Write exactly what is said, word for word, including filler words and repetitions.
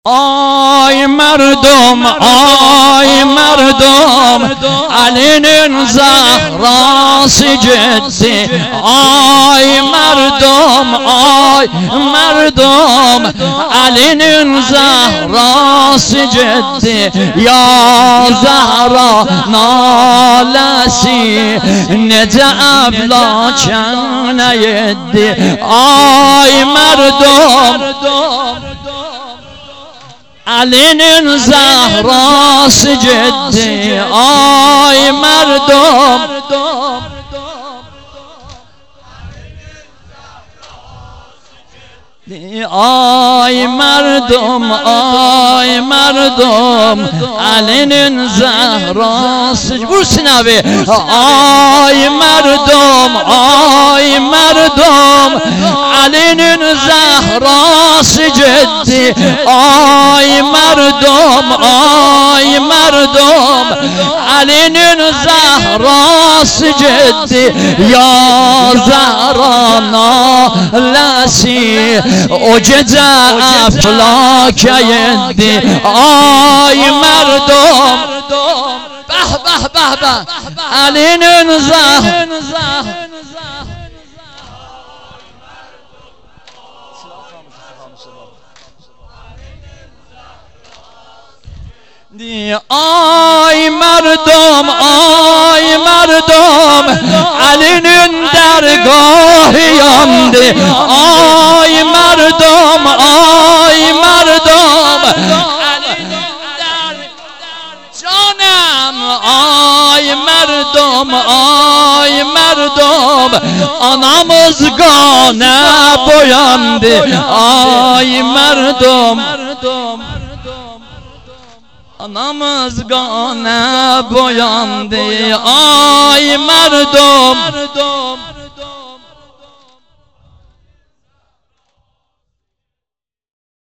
آی مردم آی مردم علین زهراس جدی آی مردم آی مردم علین زهراس جدی یا زهرا نالسی نده ابلا چنه یدی آی مردم علین زهراس جدی آی مردم آی مردم آی مردم علین زهراس برسناوی آی مردم آی مردم علین زهراس جدی آی مردم آی مردم علین زهراس جدی یا زهرا نالسی اوجد افلاک یدی آی مردم به به به به علین زهر آی مردم آی مردم علین درگاهیم دی آی مردم آی مردم علین در جانم آی مردم آی مردم آنامزگانه بویندی آی مردم نمازگانه بویندی آی مردم